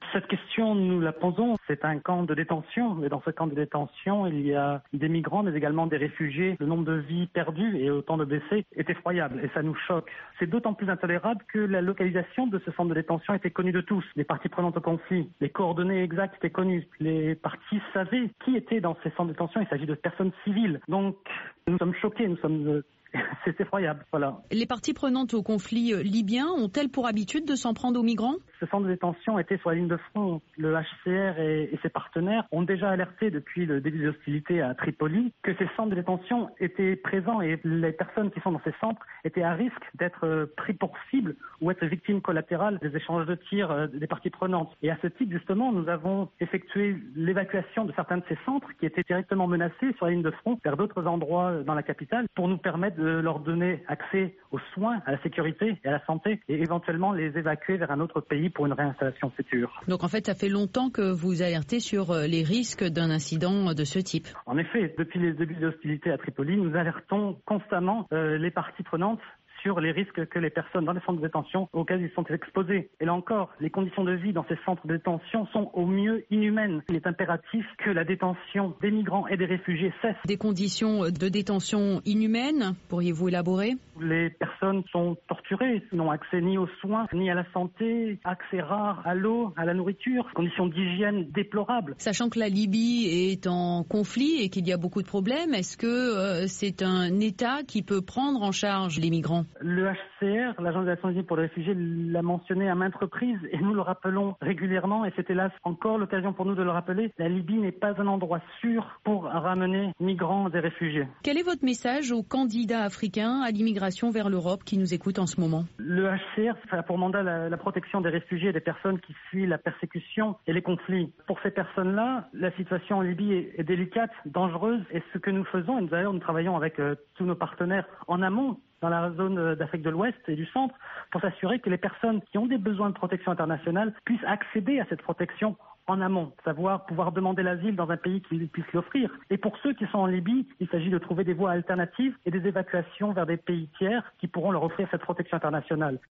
Cette question, nous la posons. C'est un camp de détention. Et dans ce camp de détention, il y a des migrants, mais également des réfugiés. Le nombre de vies perdues et autant de blessés est effroyable. Et ça nous choque. C'est d'autant plus intolérable que la localisation de ce centre de détention était connue de tous. Les parties prenantes au conflit, les coordonnées exactes étaient connues. Les parties savaient qui était dans ces centres de détention. Il s'agit de personnes civiles. Donc, nous sommes choqués. C'est effroyable, voilà. Les parties prenantes au conflit libyen ont-elles pour habitude de s'en prendre aux migrants ? Ce centre de détention était sur la ligne de front. Le HCR et ses partenaires ont déjà alerté depuis le début des hostilités à Tripoli que ces centres de détention étaient présents et les personnes qui sont dans ces centres étaient à risque d'être pris pour cible ou être victimes collatérales des échanges de tirs des parties prenantes. Et à ce titre, justement, nous avons effectué l'évacuation de certains de ces centres qui étaient directement menacés sur la ligne de front vers d'autres endroits dans la capitale pour nous permettre de leur donner accès aux soins, à la sécurité et à la santé et éventuellement les évacuer vers un autre pays pour une réinstallation future. Donc en fait, ça fait longtemps que vous alertez sur les risques d'un incident de ce type. En effet, depuis les débuts des hostilités à Tripoli, nous alertons constamment les parties prenantes sur les risques que les personnes dans les centres de détention auxquels ils sont exposés. Et là encore, les conditions de vie dans ces centres de détention sont au mieux inhumaines. Il est impératif que la détention des migrants et des réfugiés cesse. Des conditions de détention inhumaines, pourriez-vous élaborer ? Les personnes sont torturées, n'ont accès ni aux soins, ni à la santé, accès rare à l'eau, à la nourriture, conditions d'hygiène déplorables. Sachant que la Libye est en conflit et qu'il y a beaucoup de problèmes, est-ce que c'est un État qui peut prendre en charge les migrants ? Le HCR, l'Agence des Nations Unies pour les réfugiés, l'a mentionné à maintes reprises et nous le rappelons régulièrement et c'est hélas encore l'occasion pour nous de le rappeler. La Libye n'est pas un endroit sûr pour ramener migrants et réfugiés. Quel est votre message aux candidats africains à l'immigration vers l'Europe qui nous écoutent en ce moment ? Le HCR a pour mandat la protection des réfugiés et des personnes qui fuient la persécution et les conflits. Pour ces personnes-là, la situation en Libye est délicate, dangereuse et ce que nous faisons, et d'ailleurs nous travaillons avec tous nos partenaires en amont, dans la zone d'Afrique de l'Ouest et du Centre, pour s'assurer que les personnes qui ont des besoins de protection internationale puissent accéder à cette protection en amont, savoir pouvoir demander l'asile dans un pays qui puisse l'offrir. Et pour ceux qui sont en Libye, il s'agit de trouver des voies alternatives et des évacuations vers des pays tiers qui pourront leur offrir cette protection internationale.